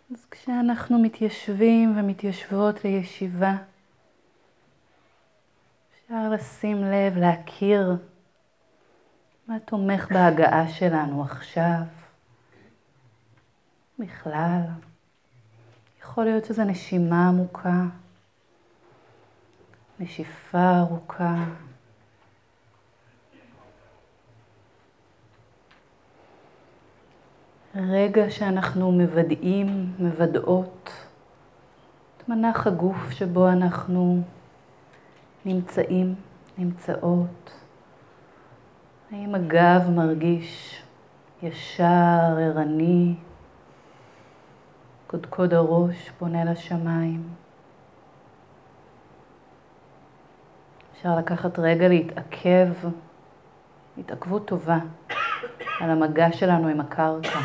אז כשאנחנו מתיישבים ומתיישבות לישיבה, אפשר לשים לב, להכיר מה תומך בהגעה שלנו עכשיו. בכלל, יכול להיות שזו נשימה עמוקה, נשיפה ארוכה. רגע שאנחנו מוודאות את מנח הגוף שבו אנחנו נמצאות. האם הגב מרגיש ישר, ערני, קודקוד הראש פונה לשמיים. אפשר לקחת רגע להתעכב, התעכבות טובה, על המגע שלנו עם הקרקע.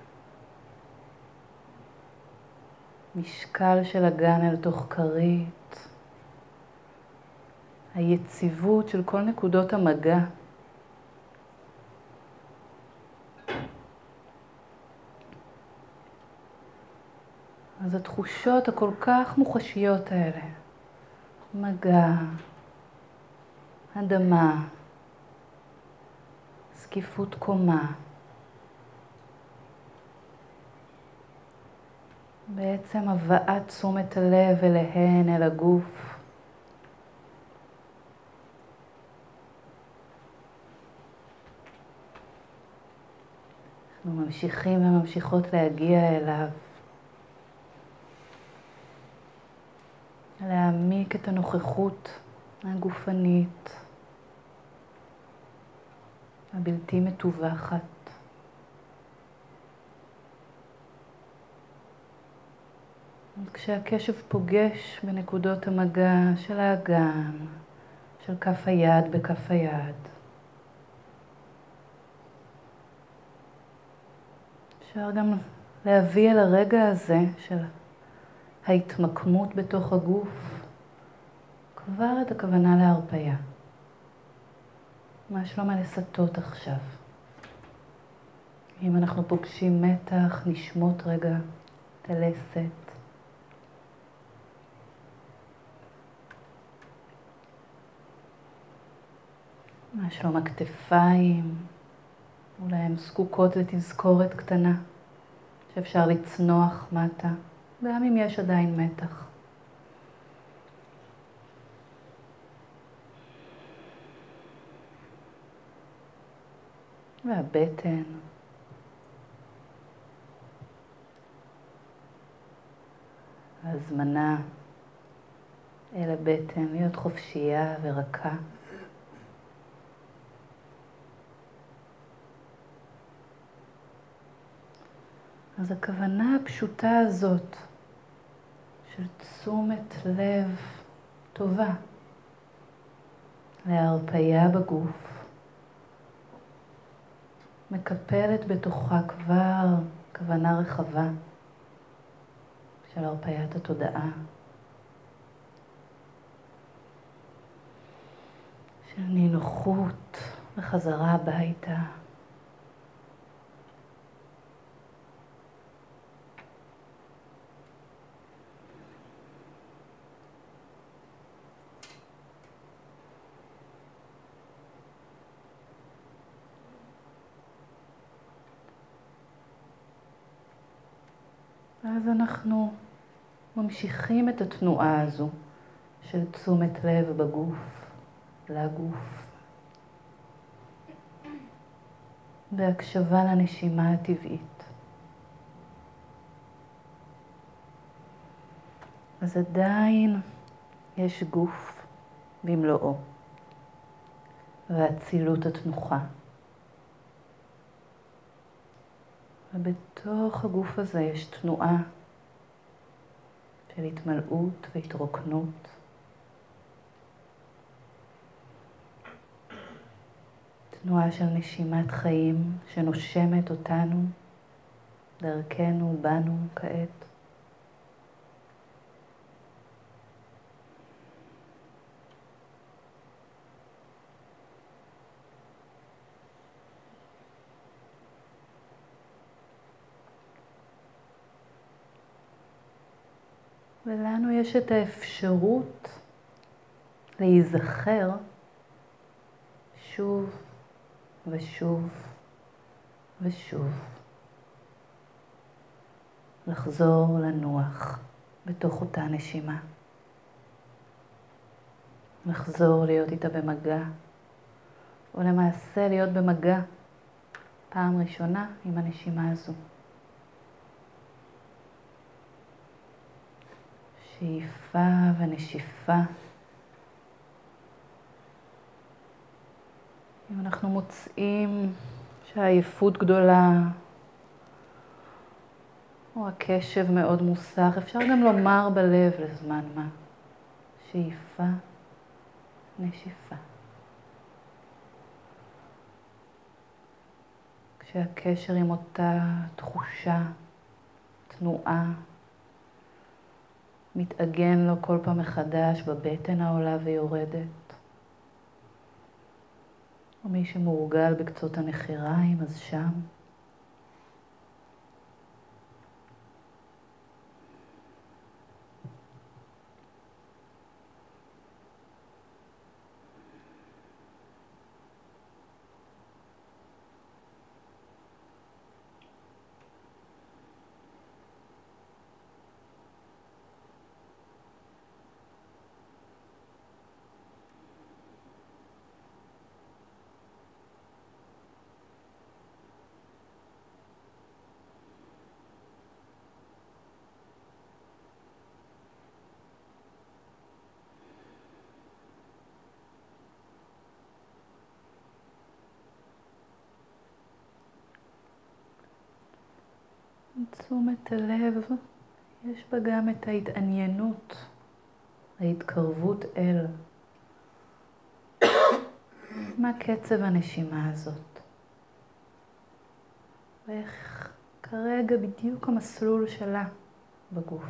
משקל של הגן אל תוך כרית. היציבות של כל נקודות המגע. אז התחושות הכל כך מוחשיות האלה, מגע, אדמה, זקיפות קומה, בעצם הבאת תשומת הלב אליהן, אל הגוף. אנחנו ממשיכים וממשיכות להגיע אליו. להעמיק את הנוכחות הגופנית, הבלתי מטווחת. כשהקשב פוגש בנקודות המגע של האגן, של כף היד בכף היד, אפשר גם להביא אל הרגע הזה של ההתמקמות בתוך הגוף כבר את הכוונה להרפיה. ממש לא מה לסטות עכשיו. אם אנחנו פוגשים מתח, נשמות רגע את הלסת. ממש לא מהכתפיים, אולי הן זקוקות לתזכורת קטנה שאפשר לצנוח מטה, גם אם יש עדיין מתח. והבטן. הזמנה אל הבטן, להיות חופשייה ורכה. אז הכוונה הפשוטה הזאת של תשומת לב טובה להרפיה בגוף, מקפלת בתוכה כבר כוונה רחבה של הרפיית התודעה, של נינוחות וחזרה הביתה. ואז אנחנו ממשיכים את התנועה הזו של תשומת לב בגוף, לגוף. בהקשבה לנשימה הטבעית. אז עדיין יש גוף במלואו, והאצילות התנוחה. ובתוך הגוף הזה יש תנועה של התמלאות והתרוקנות. תנועה של נשימת חיים שנושמת אותנו, דרכנו, בנו כעת. ולנו יש את האפשרות להיזכר שוב ושוב ושוב. לחזור לנוח בתוך אותה נשימה. לחזור להיות איתה במגע, או למעשה להיות במגע פעם ראשונה עם הנשימה הזו. שאיפה ונשיפה. אם אנחנו מוצאים שהעייפות גדולה, או הקשב מאוד מוסך, אפשר גם לומר בלב לזמן מה. שאיפה, נשיפה. כשהקשר עם אותה תחושה, תנועה, מתעגן לו כל פעם מחדש בבטן העולה ויורדת. או מי שמורגל בקצות הנחיריים, אז שם. תשומת הלב, יש בה גם את ההתעניינות, ההתקרבות אל. מה קצב הנשימה הזאת? ואיך כרגע בדיוק המסלול שלה בגוף.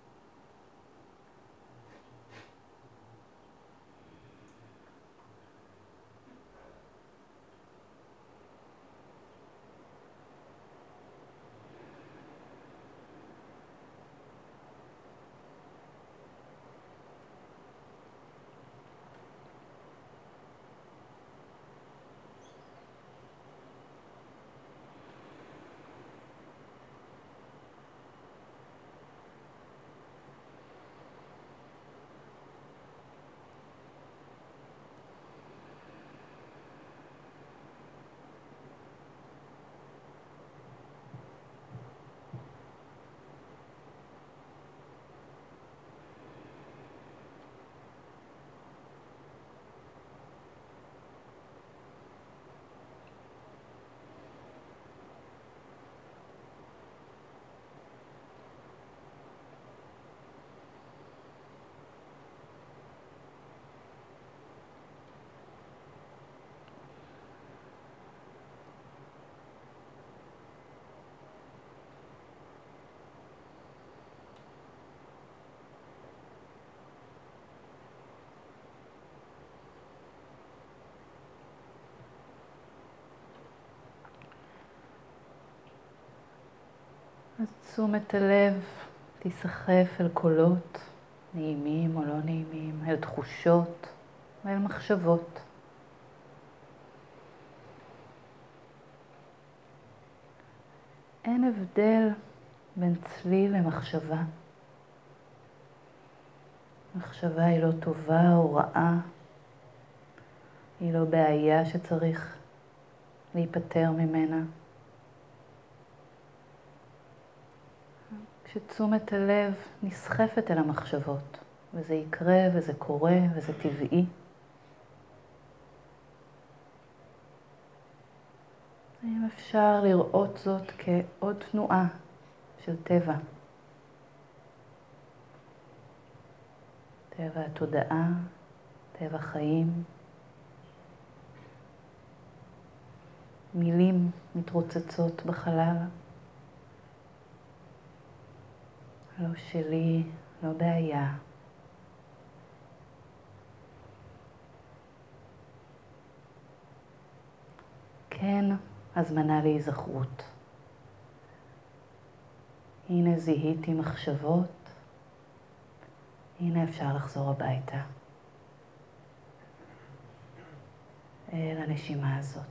אז תשומת הלב תיסחף אל קולות, נעימים או לא נעימים, אל תחושות ואל מחשבות. אין הבדל בין צליל למחשבה. מחשבה היא לא טובה או רעה, היא לא בעיה שצריך להיפטר ממנה. כשתשומת הלב נסחפת אל המחשבות, וזה יקרה וזה קורה וזה טבעי. האם אפשר לראות זאת כעוד תנועה של טבע? טבע התודעה, טבע חיים. מילים מתרוצצות בחלל. לא שלי, לא בעיה. כן, הזמנה להיזכרות. הנה זיהיתי מחשבות, הנה אפשר לחזור הביתה אל הנשימה הזאת.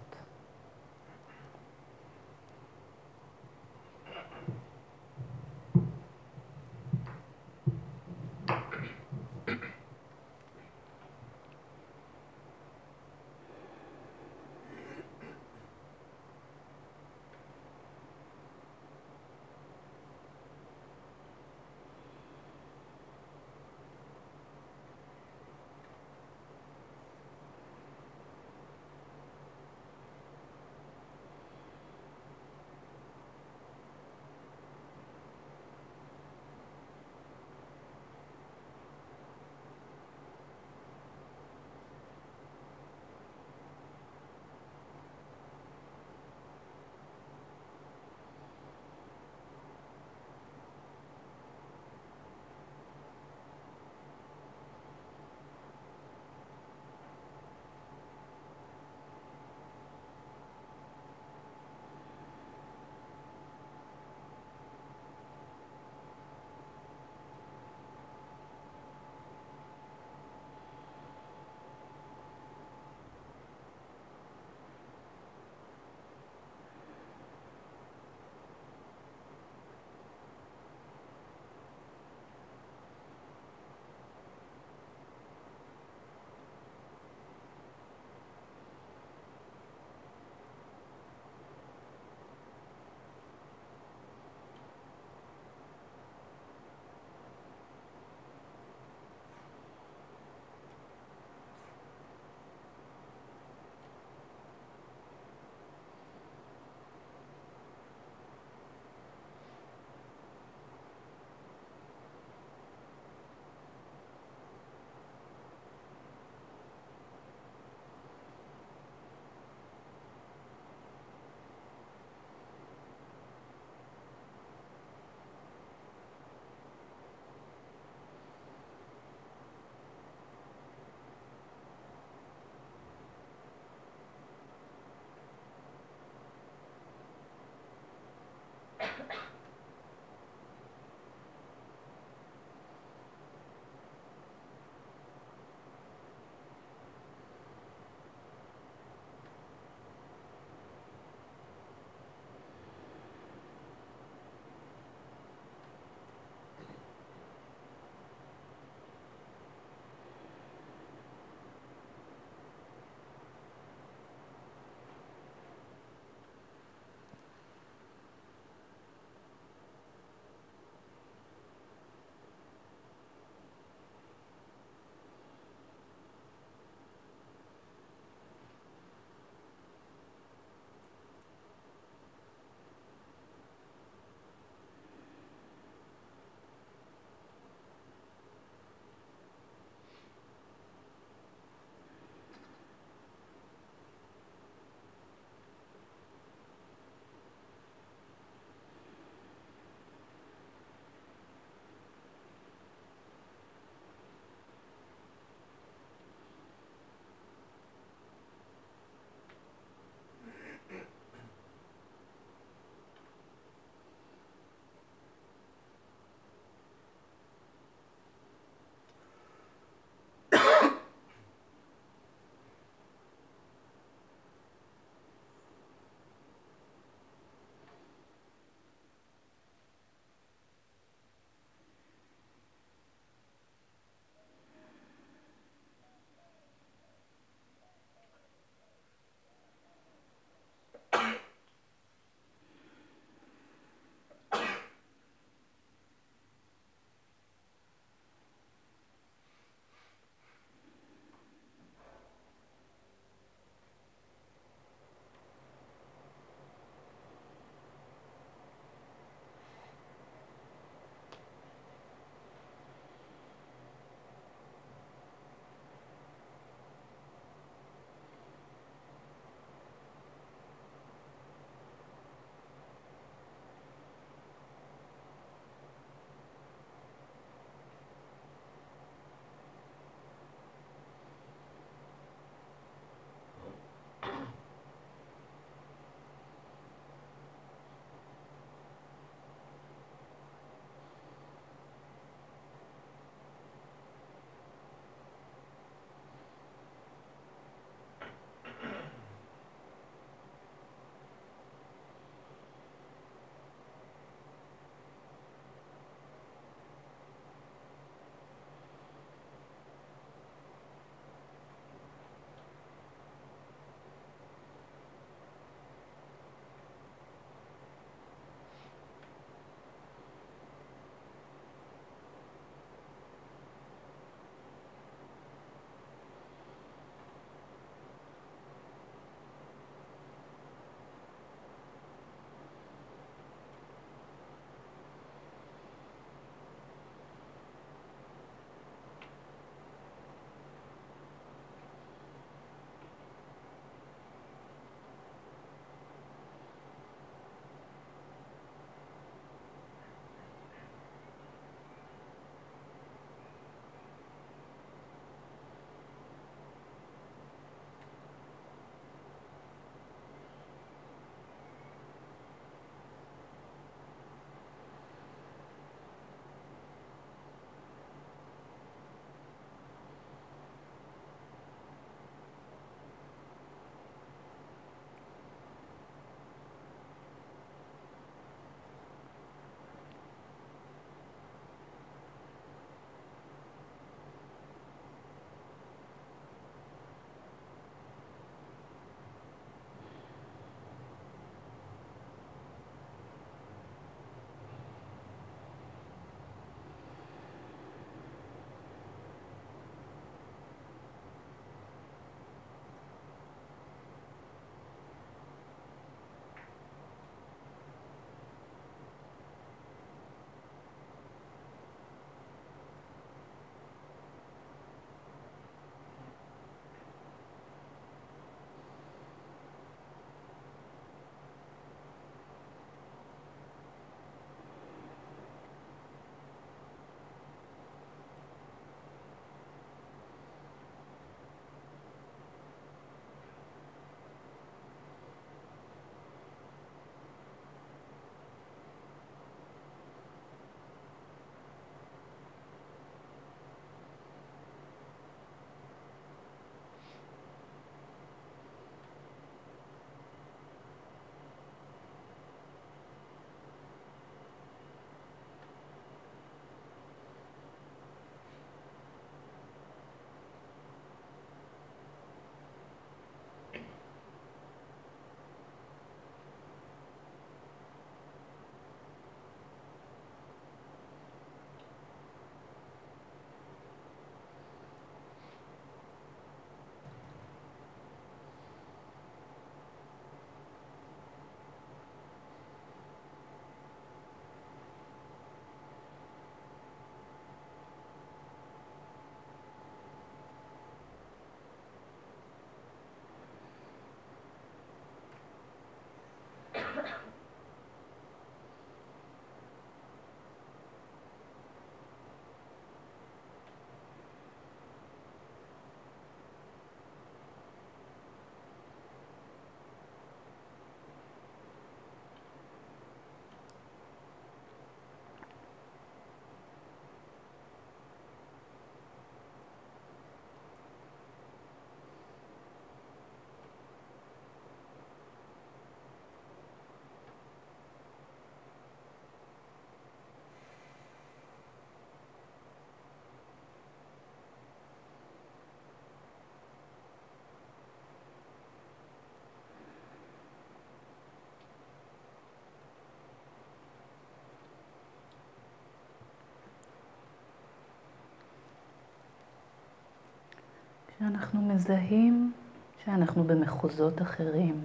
שאנחנו מזהים שאנחנו במחוזות אחרים,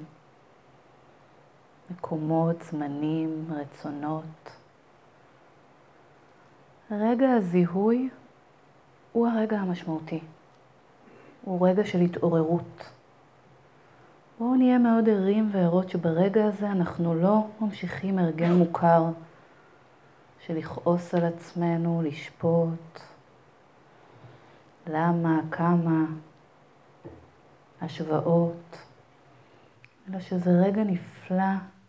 מקומות, זמנים, רצונות. רגע הזיהוי הוא הרגע המשמעותי. הוא רגע של התעוררות. בואו נהיה מאוד ערים וערות שברגע הזה אנחנו לא ממשיכים הרגל מוכר של לכעוס על עצמנו, לשפוט, למה, כמה, השוואות, אלא שזה רגע נפלא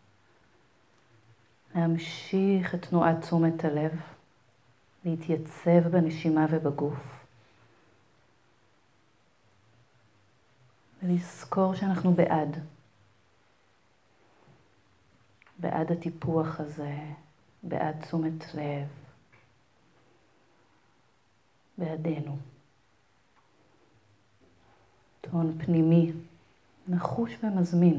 להמשיך את תנועת תשומת הלב, להתייצב בנשימה ובגוף, ולזכור שאנחנו בעד הטיפוח הזה, בעד תשומת לב, בעדנו. טון פנימי, נחוש ומזמין.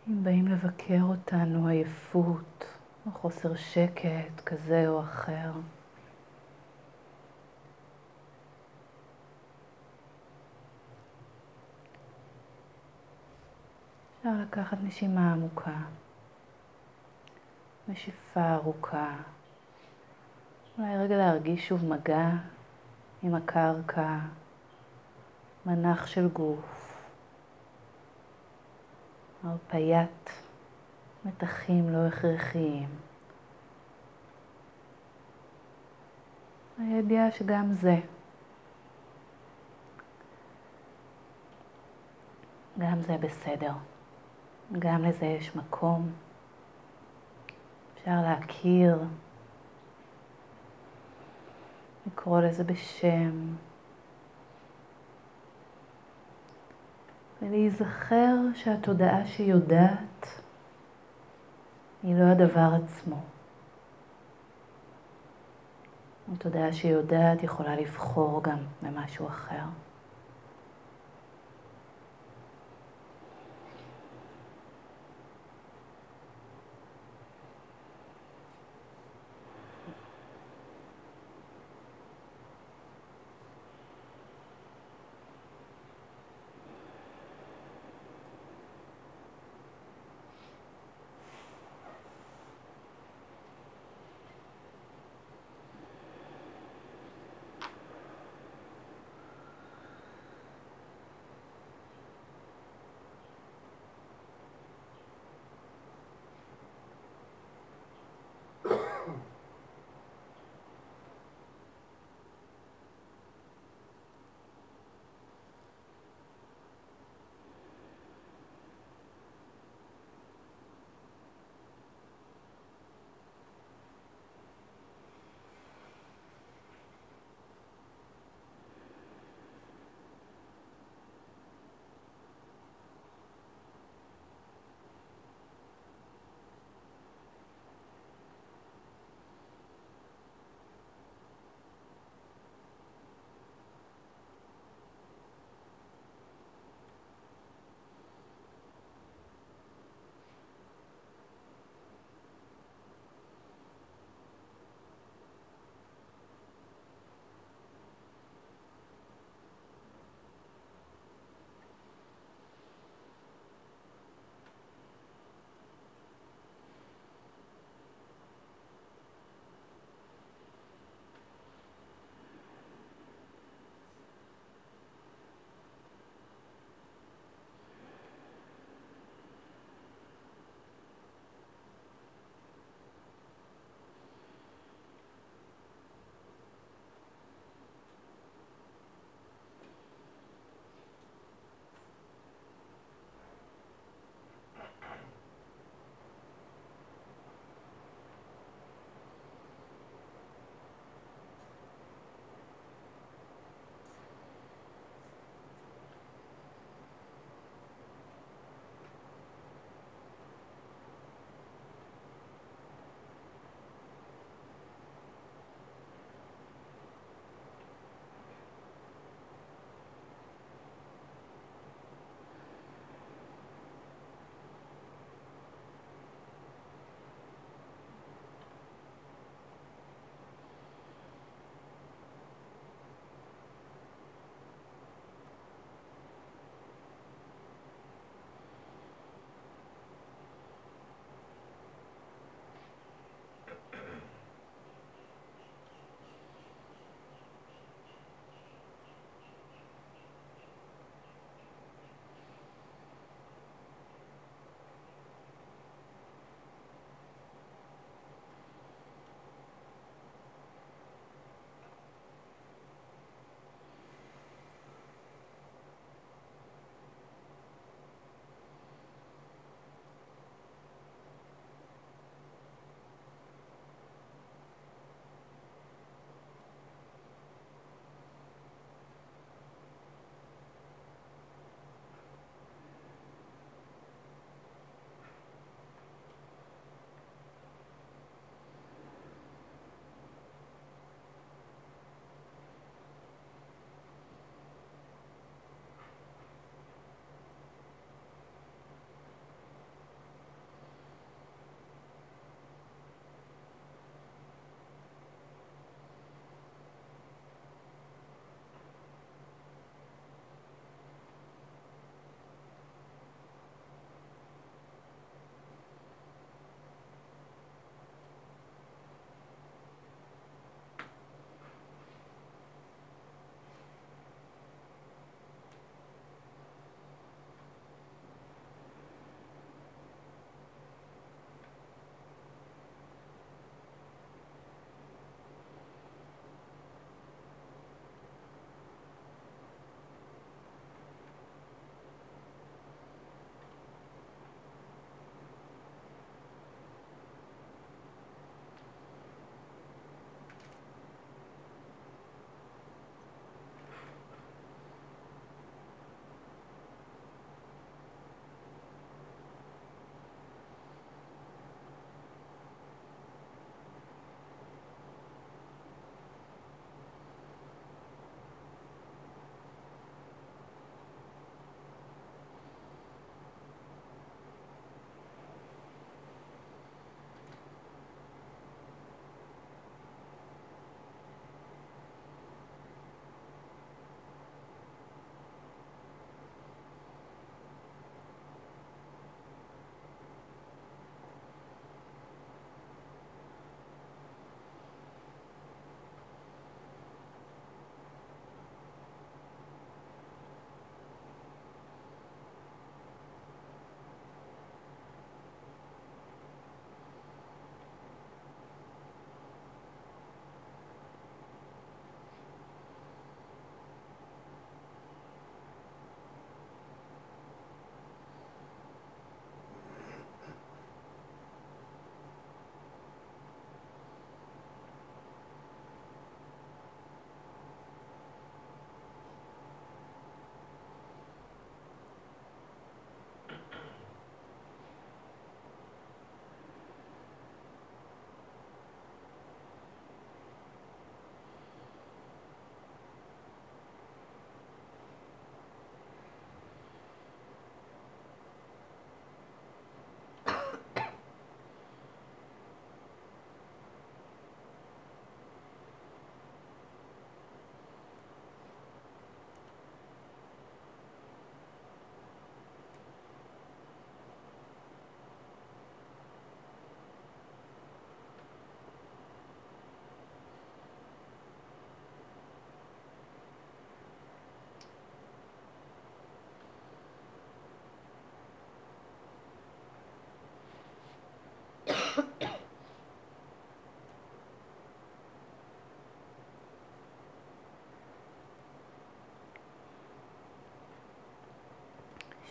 אם באים לבקר אותנו עייפות או חוסר שקט כזה או אחר. אפשר לקחת נשימה עמוקה, נשיפה ארוכה. אולי רגע להרגיש שוב מגע עם הקרקע, מנח של גוף, הרפיית מתחים לא הכרחיים. הידיעה שגם זה בסדר. גם לזה יש מקום. אפשר להכיר, לקרוא לזה בשם, ולהיזכר שהתודעה שיודעת היא לא הדבר עצמו. התודעה שיודעת יכולה לבחור גם במשהו אחר.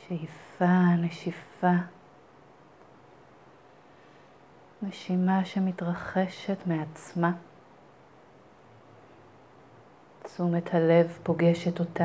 שאיפה, נשיפה. נשימה שמתרחשת מעצמה. תשומת הלב פוגשת אותה.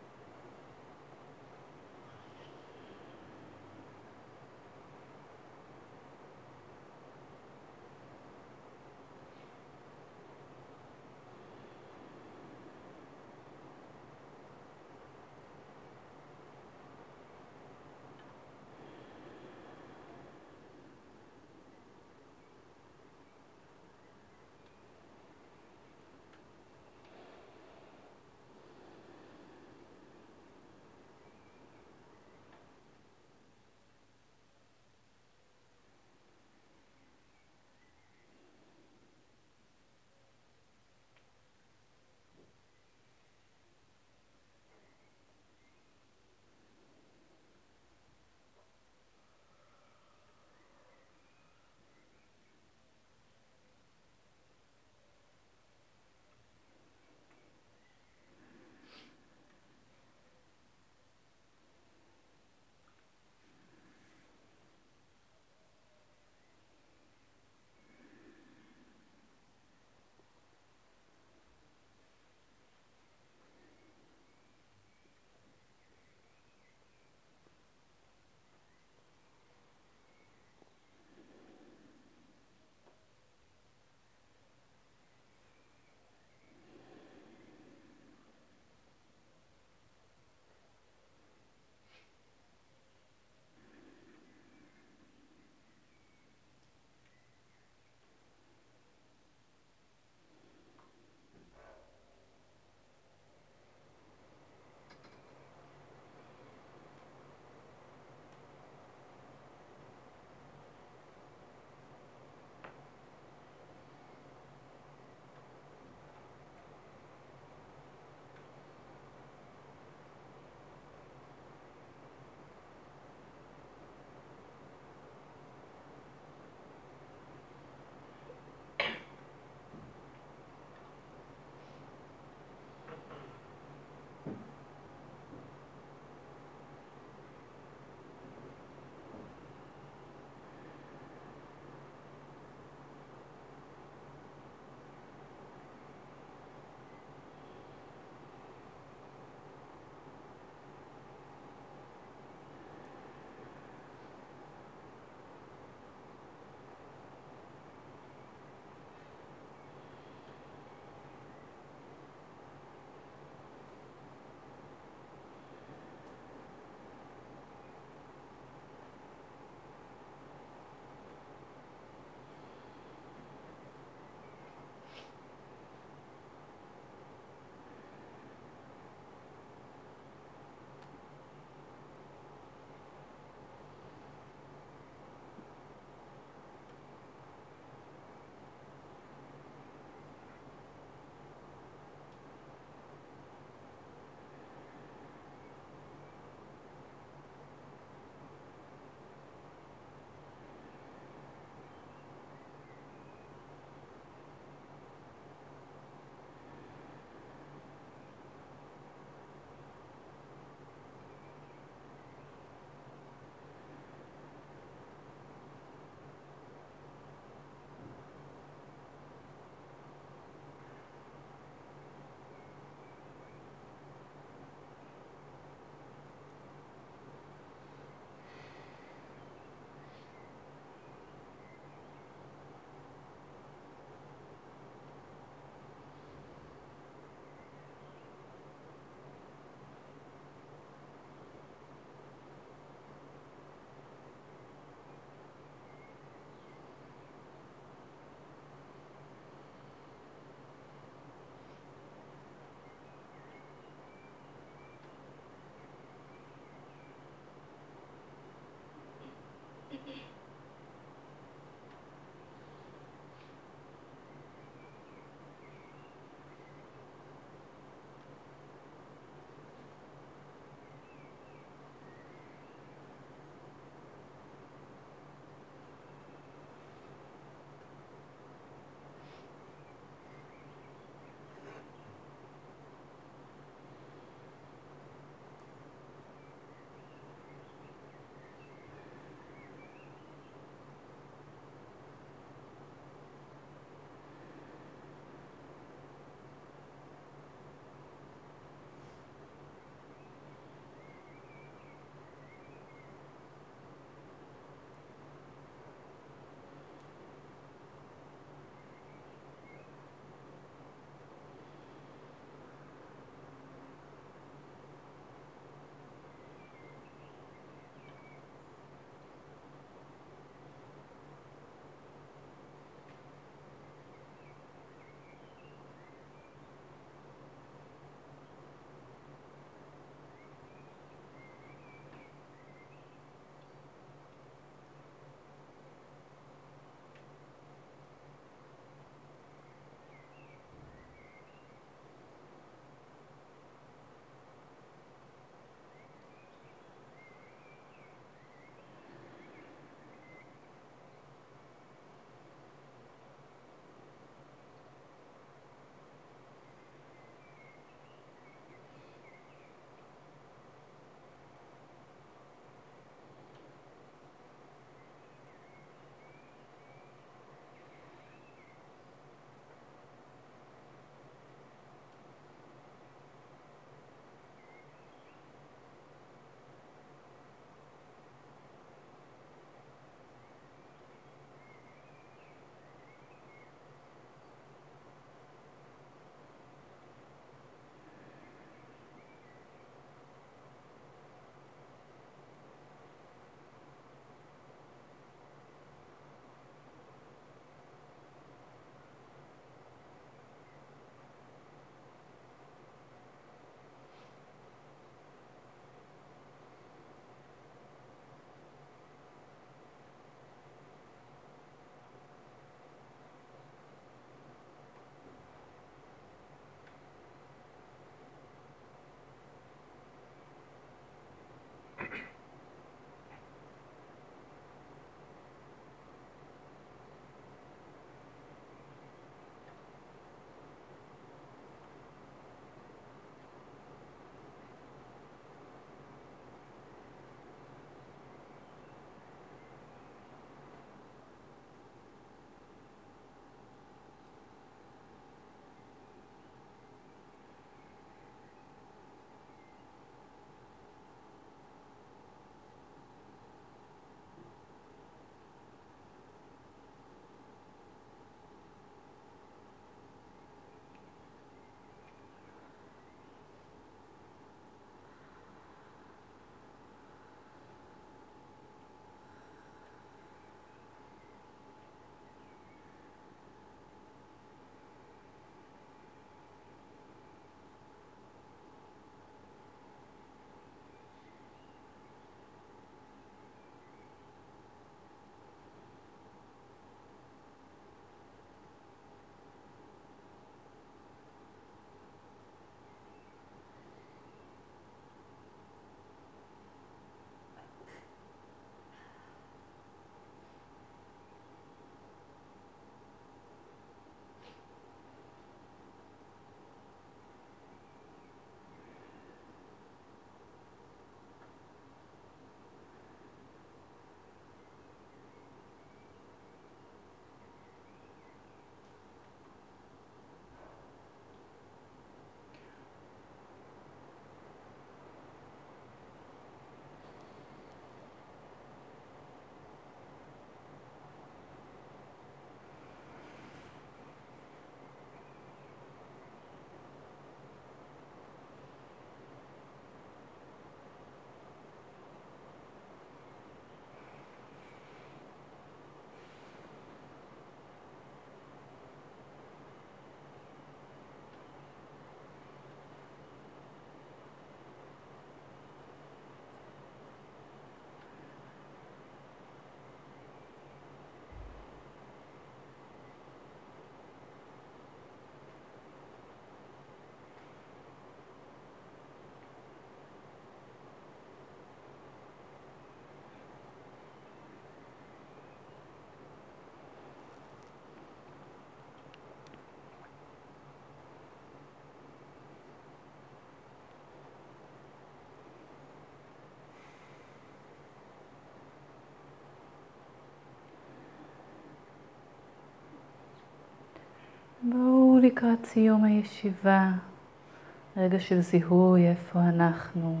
לקראת סיום הישיבה, רגע של זיהוי איפה אנחנו,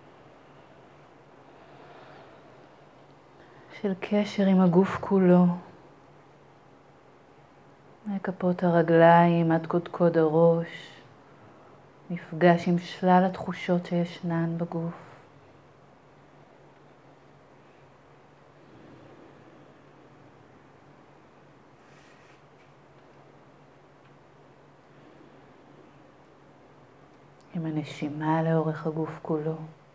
של קשר עם הגוף כולו, מכפות הרגליים עד קודקוד הראש, מפגש עם שלל התחושות שישנן בגוף. עם הנשימה לאורך הגוף כולו.